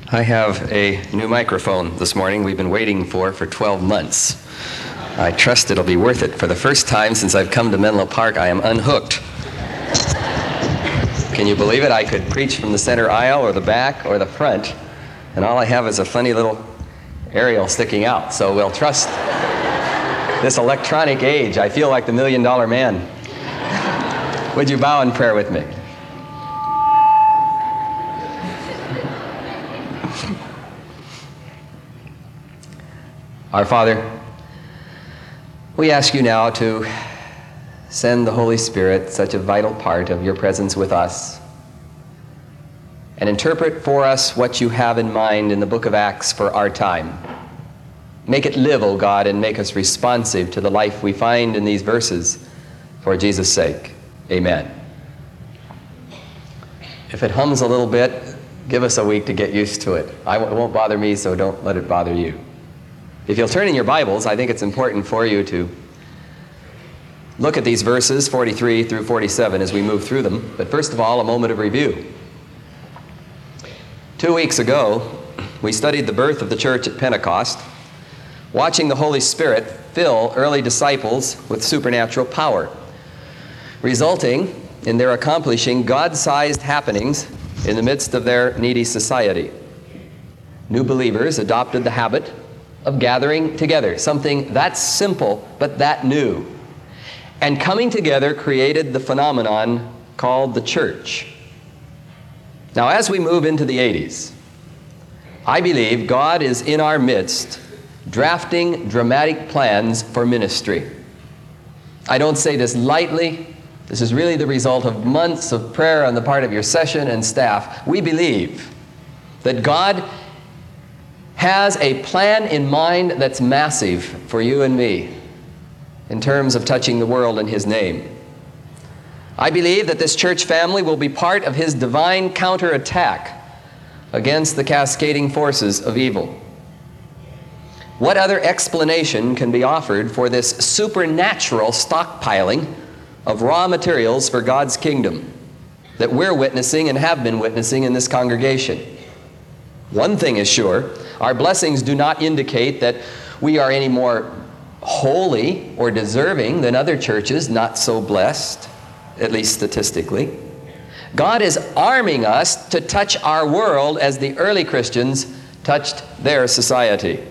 I have a new microphone this morning we've been waiting for 12 months. I trust it'll be worth it. For the first time since I've come to Menlo Park, I am unhooked. Can you believe it? I could preach from the center aisle or the back or the front, and all I have is a funny little aerial sticking out. So we'll trust this electronic age. I feel like the $1 Million Man. Would you bow in prayer with me? Our Father, we ask you now to send the Holy Spirit, such a vital part of your presence with us, and interpret for us what you have in mind in the book of Acts for our time. Make it live, O God, and make us responsive to the life we find in these verses for Jesus' sake. Amen. If it hums a little bit, give us a week to get used to it. It won't bother me, so don't let it bother you. If you'll turn in your Bibles, I think it's important for you to look at these verses, 43 through 47, as we move through them. But first of all, a moment of review. 2 weeks ago, we studied the birth of the church at Pentecost, watching the Holy Spirit fill early disciples with supernatural power, resulting in their accomplishing God-sized happenings in the midst of their needy society. New believers adopted the habit of gathering together, something that's simple but that new. And coming together created the phenomenon called the church. Now, as we move into the 80s, I believe God is in our midst drafting dramatic plans for ministry. I don't say this lightly. This is really the result of months of prayer on the part of your session and staff. We believe that God has a plan in mind that's massive for you and me in terms of touching the world in His name. I believe that this church family will be part of His divine counterattack against the cascading forces of evil. What other explanation can be offered for this supernatural stockpiling of raw materials for God's kingdom that we're witnessing and have been witnessing in this congregation? One thing is sure, our blessings do not indicate that we are any more holy or deserving than other churches not so blessed, at least statistically. God is arming us to touch our world as the early Christians touched their society.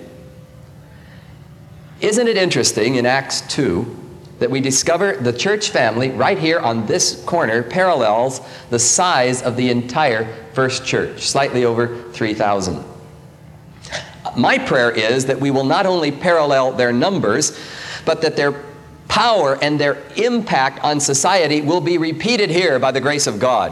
Isn't it interesting in Acts 2 that we discover the church family right here on this corner parallels the size of the entire first church, slightly over 3,000. My prayer is that we will not only parallel their numbers, but that their power and their impact on society will be repeated here by the grace of God.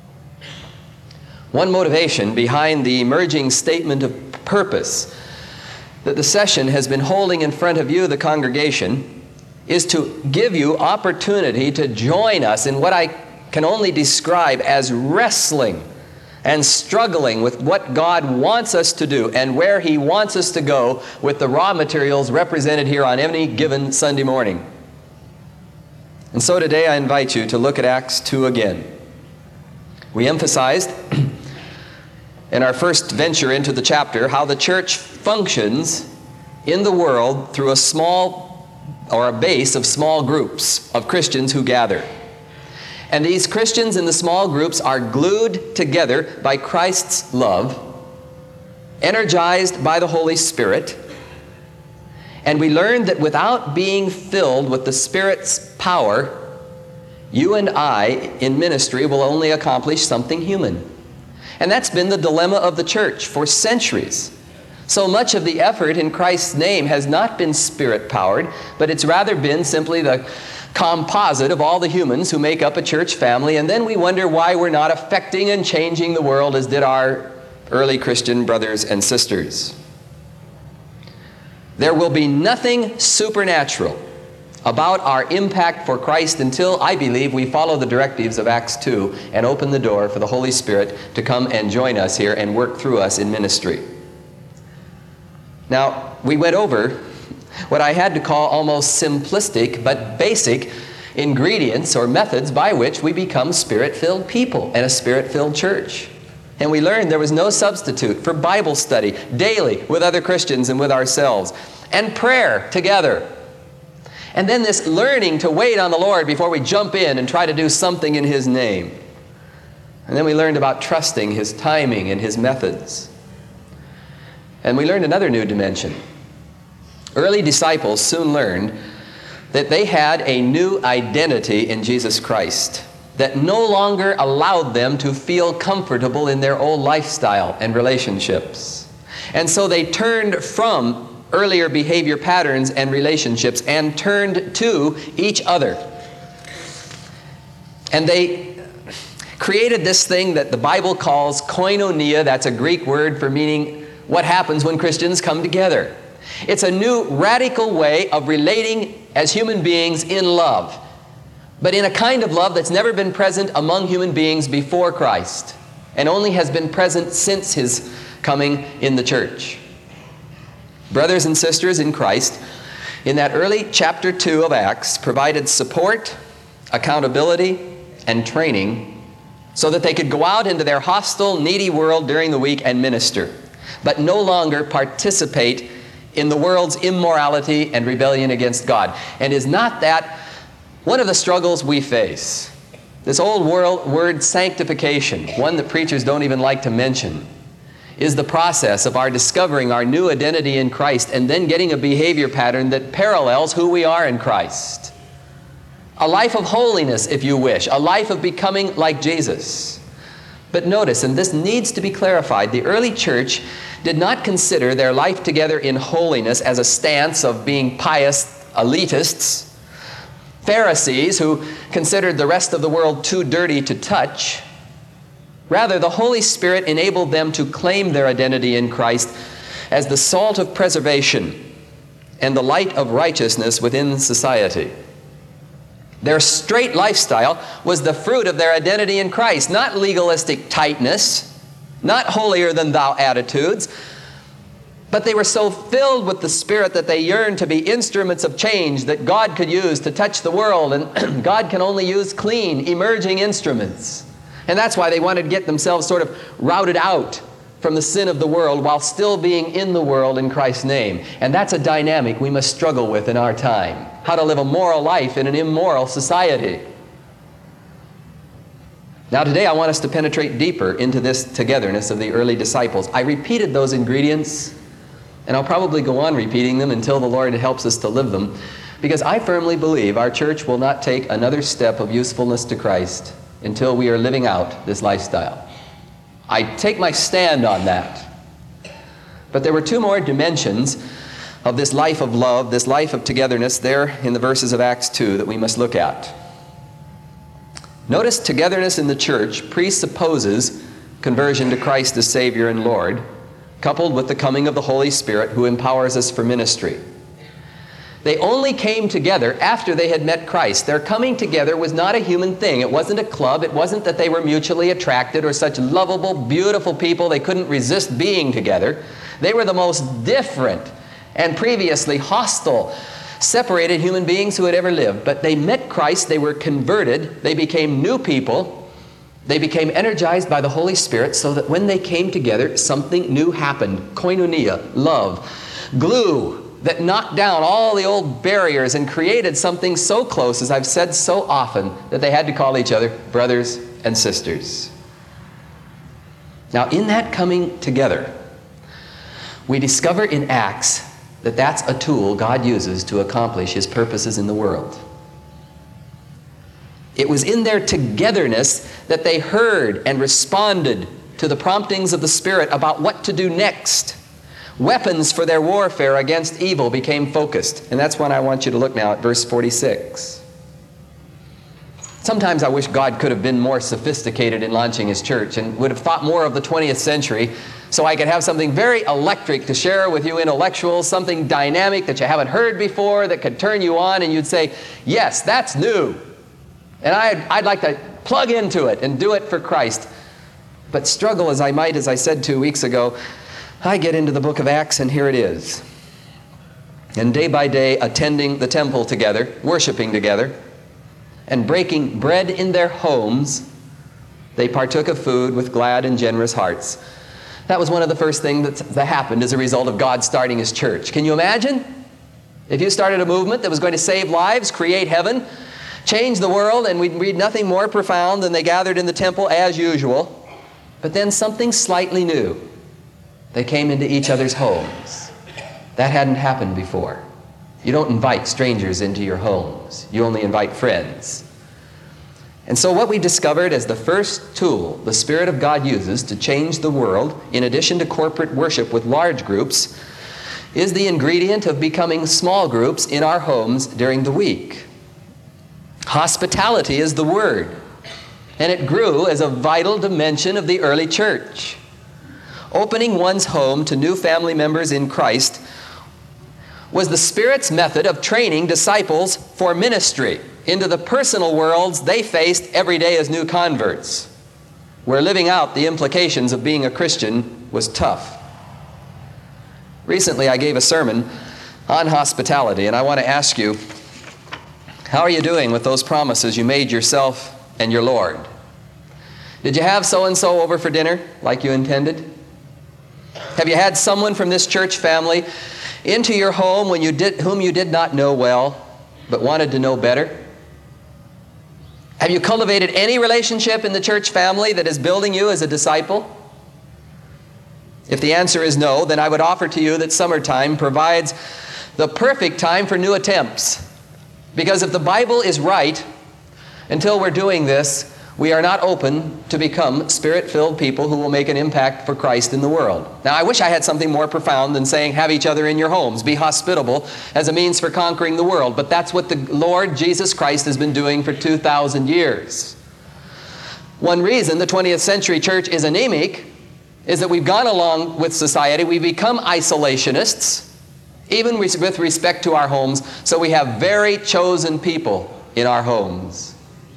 One motivation behind the emerging statement of purpose that the session has been holding in front of you, the congregation, is to give you opportunity to join us in what I can only describe as wrestling and struggling with what God wants us to do and where He wants us to go with the raw materials represented here on any given Sunday morning. And so today I invite you to look at Acts 2 again. We emphasized in our first venture into the chapter how the church functions in the world through a base of small groups of Christians who gather. And these Christians in the small groups are glued together by Christ's love, energized by the Holy Spirit, and we learn that without being filled with the Spirit's power, you and I in ministry will only accomplish something human. And that's been the dilemma of the church for centuries. So much of the effort in Christ's name has not been Spirit-powered, but it's rather been simply the composite of all the humans who make up a church family, and then we wonder why we're not affecting and changing the world as did our early Christian brothers and sisters. There will be nothing supernatural about our impact for Christ until, I believe, we follow the directives of Acts 2 and open the door for the Holy Spirit to come and join us here and work through us in ministry. Now, we went over what I had to call almost simplistic but basic ingredients or methods by which we become Spirit-filled people and a Spirit-filled church. And we learned there was no substitute for Bible study daily with other Christians and with ourselves, and prayer together. And then this learning to wait on the Lord before we jump in and try to do something in His name. And then we learned about trusting His timing and His methods. And we learned another new dimension. Early disciples soon learned that they had a new identity in Jesus Christ that no longer allowed them to feel comfortable in their old lifestyle and relationships. And so they turned from earlier behavior patterns and relationships and turned to each other. And they created this thing that the Bible calls koinonia. That's a Greek word for meaning what happens when Christians come together. It's a new radical way of relating as human beings in love, but in a kind of love that's never been present among human beings before Christ and only has been present since His coming in the church. Brothers and sisters in Christ, in that early chapter 2 of Acts, provided support, accountability, and training so that they could go out into their hostile, needy world during the week and minister, but no longer participate in the world's immorality and rebellion against God. And is not that one of the struggles we face? This old word sanctification, one that preachers don't even like to mention, is the process of our discovering our new identity in Christ and then getting a behavior pattern that parallels who we are in Christ. A life of holiness, if you wish, a life of becoming like Jesus. But notice, and this needs to be clarified, the early church did not consider their life together in holiness as a stance of being pious elitists, Pharisees who considered the rest of the world too dirty to touch. Rather, the Holy Spirit enabled them to claim their identity in Christ as the salt of preservation and the light of righteousness within society. Their straight lifestyle was the fruit of their identity in Christ, not legalistic tightness, not holier-than-thou attitudes, but they were so filled with the Spirit that they yearned to be instruments of change that God could use to touch the world, and God can only use clean, emerging instruments. And that's why they wanted to get themselves sort of routed out from the sin of the world while still being in the world in Christ's name. And that's a dynamic we must struggle with in our time. How to live a moral life in an immoral society. Now today I want us to penetrate deeper into this togetherness of the early disciples. I repeated those ingredients, and I'll probably go on repeating them until the Lord helps us to live them, because I firmly believe our church will not take another step of usefulness to Christ until we are living out this lifestyle. I take my stand on that. But there were two more dimensions of this life of love, this life of togetherness there in the verses of Acts 2 that we must look at. Notice togetherness in the church presupposes conversion to Christ as Savior and Lord, coupled with the coming of the Holy Spirit who empowers us for ministry. They only came together after they had met Christ. Their coming together was not a human thing. It wasn't a club. It wasn't that they were mutually attracted or such lovable, beautiful people they couldn't resist being together. They were the most different and previously hostile, separated human beings who had ever lived. But they met Christ. They were converted. They became new people. They became energized by the Holy Spirit so that when they came together, something new happened. Koinonia, love, glue, that knocked down all the old barriers and created something so close, as I've said so often, that they had to call each other brothers and sisters. Now, in that coming together, we discover in Acts that that's a tool God uses to accomplish His purposes in the world. It was in their togetherness that they heard and responded to the promptings of the Spirit about what to do next. Weapons for their warfare against evil became focused. And that's when I want you to look now at verse 46. Sometimes I wish God could have been more sophisticated in launching His church and would have thought more of the 20th century so I could have something very electric to share with you intellectuals, something dynamic that you haven't heard before that could turn you on and you'd say, yes, that's new. And I'd like to plug into it and do it for Christ. But struggle as I might, as I said 2 weeks ago, I get into the book of Acts and here it is. And day by day attending the temple together, worshiping together, and breaking bread in their homes They partook of food with glad and generous hearts. That was one of the first things that happened as a result of God starting His church. Can you imagine? If you started a movement that was going to save lives, create heaven, change the world, and we'd read nothing more profound than they gathered in the temple as usual. But then something slightly new. They came into each other's homes. That hadn't happened before. You don't invite strangers into your homes. You only invite friends. And so what we discovered as the first tool the Spirit of God uses to change the world, in addition to corporate worship with large groups, is the ingredient of becoming small groups in our homes during the week. Hospitality is the word, and it grew as a vital dimension of the early church. Opening one's home to new family members in Christ was the Spirit's method of training disciples for ministry into the personal worlds they faced every day as new converts, where living out the implications of being a Christian was tough. Recently, I gave a sermon on hospitality, and I want to ask you, how are you doing with those promises you made yourself and your Lord? Did you have so-and-so over for dinner like you intended? Have you had someone from this church family into your home whom you did not know well, but wanted to know better? Have you cultivated any relationship in the church family that is building you as a disciple? If the answer is no, then I would offer to you that summertime provides the perfect time for new attempts. Because if the Bible is right, until we're doing this, we are not open to become Spirit-filled people who will make an impact for Christ in the world. Now, I wish I had something more profound than saying, have each other in your homes, be hospitable as a means for conquering the world. But that's what the Lord Jesus Christ has been doing for 2,000 years. One reason the 20th century church is anemic is that we've gone along with society. We've become isolationists, even with respect to our homes. So we have very chosen people in our homes.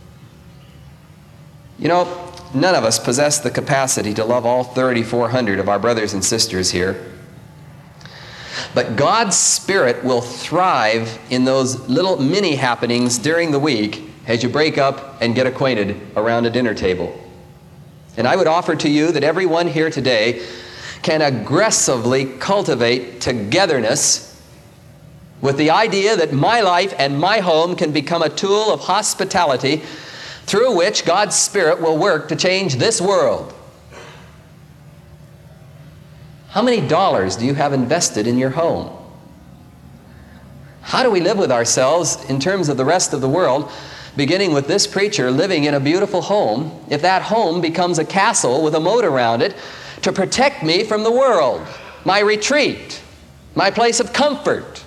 You know, none of us possess the capacity to love all 3,400 of our brothers and sisters here. But God's Spirit will thrive in those little mini happenings during the week as you break up and get acquainted around a dinner table. And I would offer to you that everyone here today can aggressively cultivate togetherness with the idea that my life and my home can become a tool of hospitality through which God's Spirit will work to change this world. How many dollars do you have invested in your home? How do we live with ourselves in terms of the rest of the world, beginning with this preacher living in a beautiful home, if that home becomes a castle with a moat around it to protect me from the world, my retreat, my place of comfort?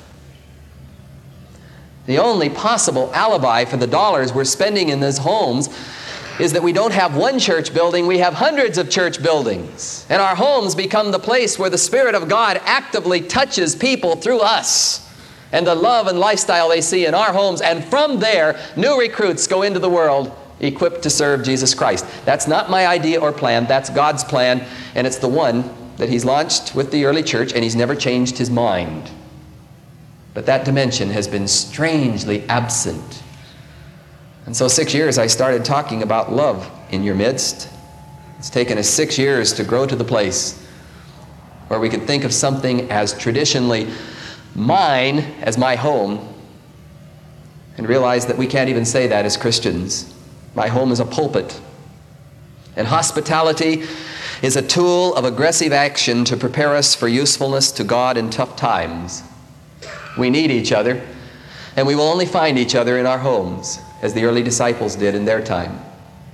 The only possible alibi for the dollars we're spending in these homes is that we don't have one church building, we have hundreds of church buildings. And our homes become the place where the Spirit of God actively touches people through us and the love and lifestyle they see in our homes. And from there, new recruits go into the world equipped to serve Jesus Christ. That's not my idea or plan, that's God's plan, and it's the one that He's launched with the early church, and He's never changed His mind. But that dimension has been strangely absent. And so 6 years I started talking about love in your midst. It's taken us 6 years to grow to the place where we could think of something as traditionally mine as my home and realize that we can't even say that as Christians. My home is a pulpit. And hospitality is a tool of aggressive action to prepare us for usefulness to God in tough times. We need each other, and we will only find each other in our homes, as the early disciples did in their time.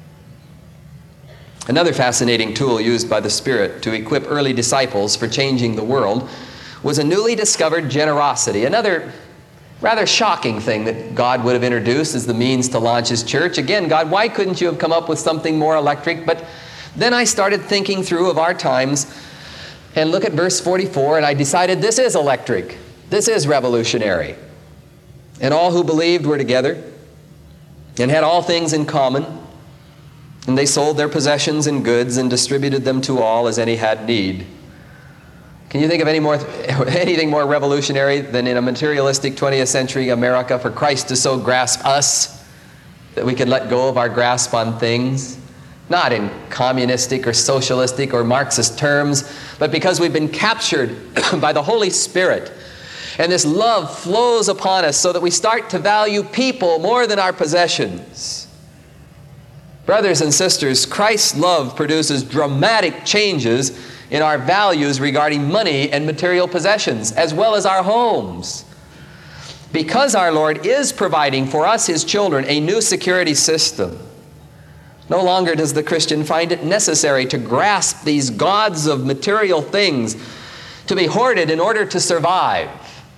Another fascinating tool used by the Spirit to equip early disciples for changing the world was a newly discovered generosity, another rather shocking thing that God would have introduced as the means to launch His church. Again, God, why couldn't you have come up with something more electric? But then I started thinking through of our times and look at verse 44, and I decided this is electric. This is revolutionary. And all who believed were together and had all things in common, and they sold their possessions and goods and distributed them to all as any had need. Can you think of anything more revolutionary than in a materialistic 20th century America for Christ to so grasp us that we could let go of our grasp on things Not in communistic or socialistic or Marxist terms, but because we've been captured by the Holy Spirit. And this love flows upon us so that we start to value people more than our possessions. Brothers and sisters, Christ's love produces dramatic changes in our values regarding money and material possessions, as well as our homes. Because our Lord is providing for us, His children, a new security system, no longer does the Christian find it necessary to grasp these gods of material things to be hoarded in order to survive.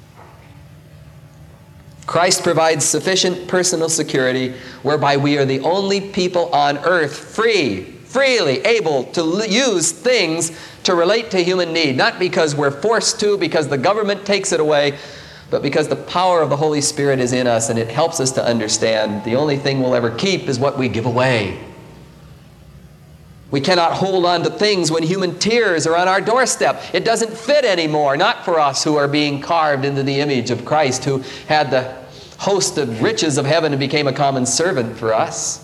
Christ provides sufficient personal security whereby we are the only people on earth freely able to use things to relate to human need, not because we're forced to, because the government takes it away, but because the power of the Holy Spirit is in us and it helps us to understand the only thing we'll ever keep is what we give away. We cannot hold on to things when human tears are on our doorstep. It doesn't fit anymore, not for us who are being carved into the image of Christ, who had the host of riches of heaven and became a common servant for us.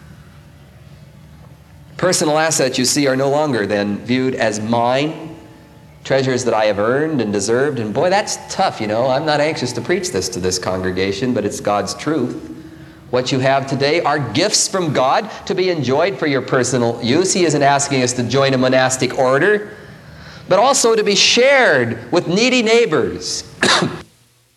Personal assets, you see, are no longer then viewed as mine, treasures that I have earned and deserved. And boy, that's tough, you know. I'm not anxious to preach this to this congregation, but it's God's truth. What you have today are gifts from God to be enjoyed for your personal use. He isn't asking us to join a monastic order, but also to be shared with needy neighbors